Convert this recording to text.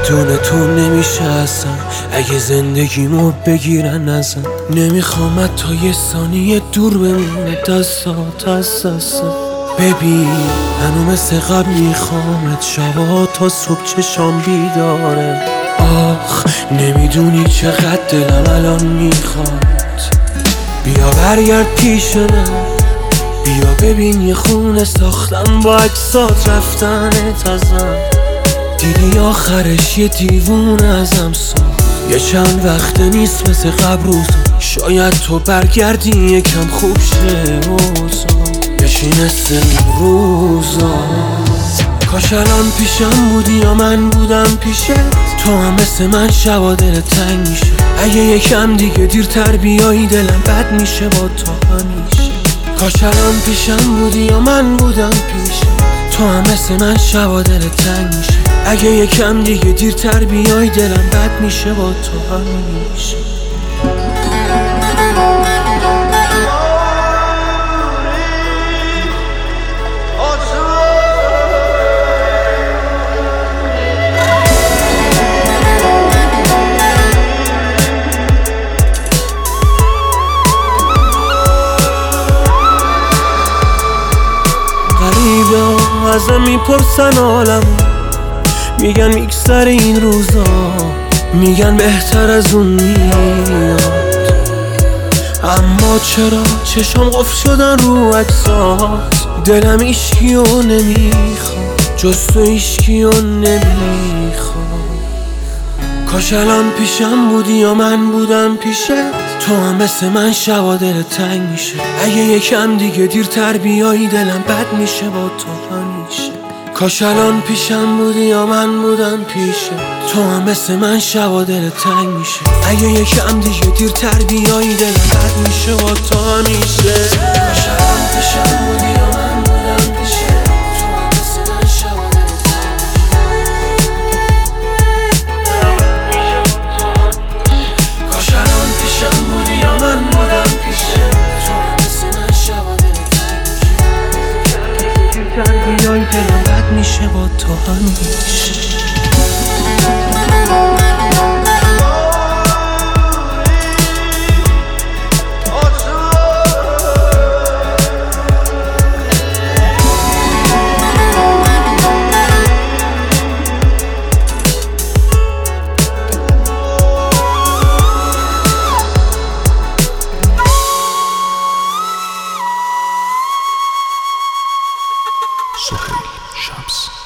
بدون تو نمیشه اصلا، اگه زندگیمو بگیرن ازم. نمیخوام تا یه ثانیه دور بمونه دستات از دستم. ببین هنو مثل قبل میخوامت، شبا تا صبح چشام بیداره. آخ نمیدونی چقدر دلم الان میخواد. بیا برگرد پیش من، بیا ببین یه خونه ساختم با عکسات رفتنت ازم. دیدی آخرش یه دیوون ازم ساخت. یه چند وقت نیست مثل قبل روزا، شاید تو برگردی یکم خوب شه اوضاع، بشی مثل اون روزا. کاش الان پیشم بودی یا من بودم پیشت، تو هم مثل من شبا دل تنگ میشه. اگه یکم دیگه دیرتر بیایی دلم بد میشه با تو همیشه. کاش الان پیشم بودی یا من بودم پیشت، تو هم مثل من شبا دل تنگ میشه. اگه یکم دیگه دیرتر بیای دلم بد میشه با تو همیشه. غریبه ازم میپرسن عالم، میگن میگذر این روزا، میگن بهتر از اون میاد. اما چرا چشم قفل شدن رو عکسات، دلم ایشکیو نمیخواد جز تو، ایشکیو نمیخواد. کاش الان پیشم بودی یا من بودم پیشت، تو هم مثل من شبا دل تنگ میشه. اگه یکم دیگه دیرتر بیایی دلم بد میشه با تو همیشه. کاش الان پیشم بودی یا من بودم پیشت، تو هم مثل من شبا دل تنگ میشه. اگه یکم دیگه دیرتر بیایی دلم بد میشه با تو همیشه. کاش الان پیشم بودی یا من بودم پیشت، تو هم مثل من شبا دل تنگ میشه. کاش الان پیشم بودی یا من بودم پیشت، تو هم مثل من شبا دل تنگ میشه. دیرتر بیایی دلم بد میشه با تو همیشه. سهیل شمس.